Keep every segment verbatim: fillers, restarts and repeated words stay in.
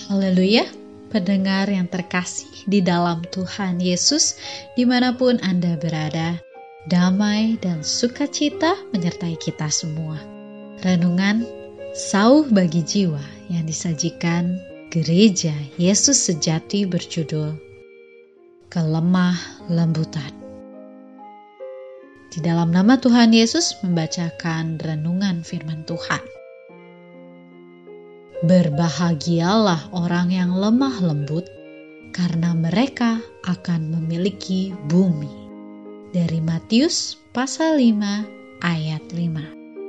Haleluya, pendengar yang terkasih di dalam Tuhan Yesus, dimanapun Anda berada, damai dan sukacita menyertai kita semua. Renungan Sauh bagi Jiwa yang disajikan Gereja Yesus Sejati berjudul Kelemah Lembutan. Di dalam nama Tuhan Yesus membacakan renungan firman Tuhan. Berbahagialah orang yang lemah lembut, karena mereka akan memiliki bumi. Dari Matius pasal lima ayat lima.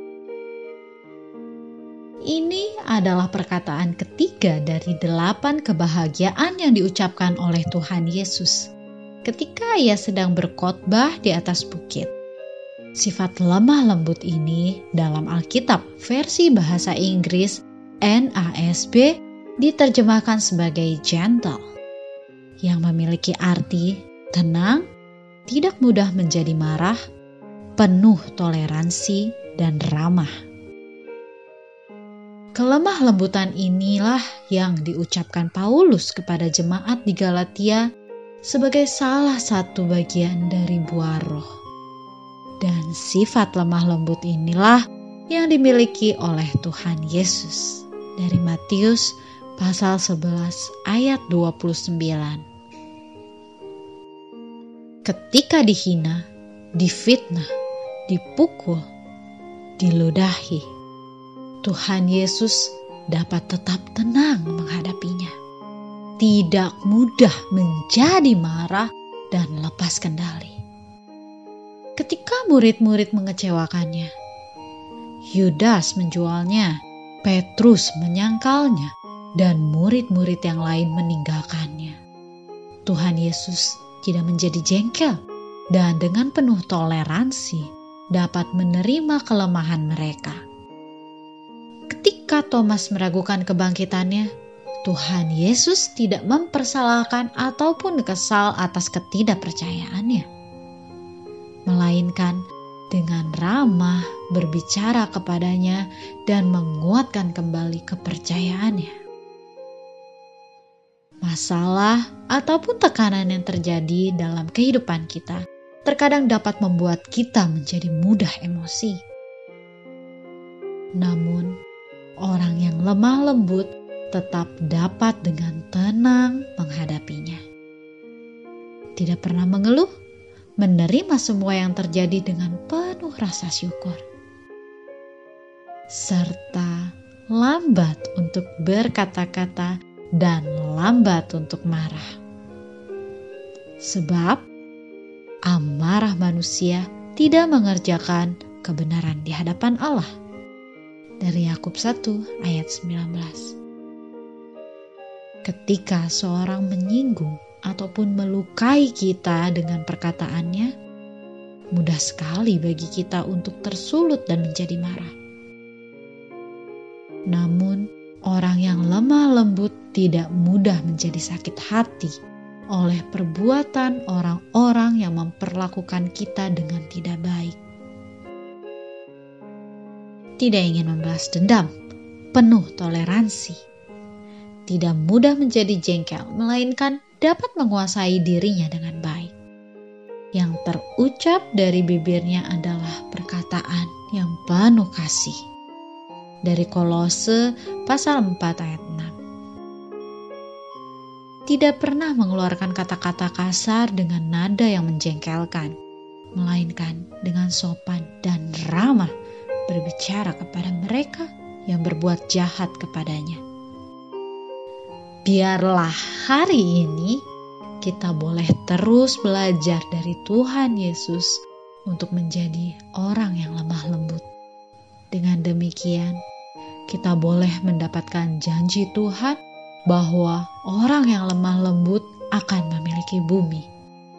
Ini adalah perkataan ketiga dari delapan kebahagiaan yang diucapkan oleh Tuhan Yesus ketika ia sedang berkhotbah di atas bukit. Sifat lemah lembut ini dalam Alkitab versi bahasa Inggris N A S B diterjemahkan sebagai gentle, yang memiliki arti tenang, tidak mudah menjadi marah, penuh toleransi, dan ramah. Kelemah lembutan inilah yang diucapkan Paulus kepada jemaat di Galatia sebagai salah satu bagian dari buah roh. Dan sifat lemah lembut inilah yang dimiliki oleh Tuhan Yesus. Dari Matius pasal sebelas ayat dua puluh sembilan. Ketika dihina, difitnah, dipukul, diludahi, Tuhan Yesus dapat tetap tenang menghadapinya. Tidak mudah menjadi marah dan lepas kendali. Ketika murid-murid mengecewakannya, Yudas menjualnya, Petrus menyangkalnya, dan murid-murid yang lain meninggalkannya. Tuhan Yesus tidak menjadi jengkel dan dengan penuh toleransi dapat menerima kelemahan mereka. Ketika Thomas meragukan kebangkitannya, Tuhan Yesus tidak mempersalahkan ataupun kesal atas ketidakpercayaannya, melainkan dengan ramah berbicara kepadanya dan menguatkan kembali kepercayaannya. Masalah ataupun tekanan yang terjadi dalam kehidupan kita terkadang dapat membuat kita menjadi mudah emosi. Namun, orang yang lemah lembut tetap dapat dengan tenang menghadapinya. Tidak pernah mengeluh, menerima semua yang terjadi dengan penuh rasa syukur, serta lambat untuk berkata-kata dan lambat untuk marah. Sebab amarah manusia tidak mengerjakan kebenaran di hadapan Allah. Dari Yakub satu ayat sembilan belas. Ketika seorang menyinggung ataupun melukai kita dengan perkataannya, mudah sekali bagi kita untuk tersulut dan menjadi marah. Namun, orang yang lemah lembut tidak mudah menjadi sakit hati oleh perbuatan orang-orang yang memperlakukan kita dengan tidak baik. Tidak ingin membalas dendam, penuh toleransi. Tidak mudah menjadi jengkel, melainkan dapat menguasai dirinya dengan baik. Yang terucap dari bibirnya adalah perkataan yang penuh kasih. Dari Kolose pasal empat ayat enam. Tidak pernah mengeluarkan kata-kata kasar dengan nada yang menjengkelkan, melainkan dengan sopan dan ramah berbicara kepada mereka yang berbuat jahat kepadanya. Biarlah hari ini kita boleh terus belajar dari Tuhan Yesus untuk menjadi orang yang lemah lembut. Dengan demikian, kita boleh mendapatkan janji Tuhan bahwa orang yang lemah lembut akan memiliki bumi.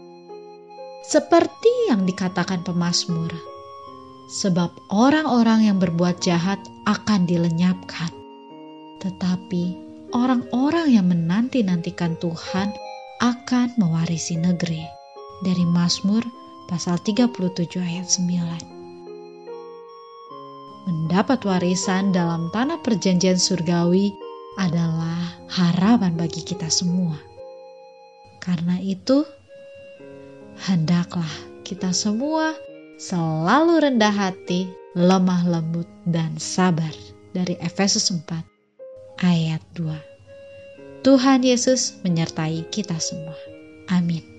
Seperti yang dikatakan pemazmur, sebab orang-orang yang berbuat jahat akan dilenyapkan, tetapi orang-orang yang menanti-nantikan Tuhan akan mewarisi negeri. Dari Mazmur pasal tiga puluh tujuh ayat sembilan. Mendapat warisan dalam tanah perjanjian surgawi adalah harapan bagi kita semua. Karena itu, hendaklah kita semua selalu rendah hati, lemah lembut, dan sabar. Dari Efesus empat ayat dua. Tuhan Yesus menyertai kita semua. Amin.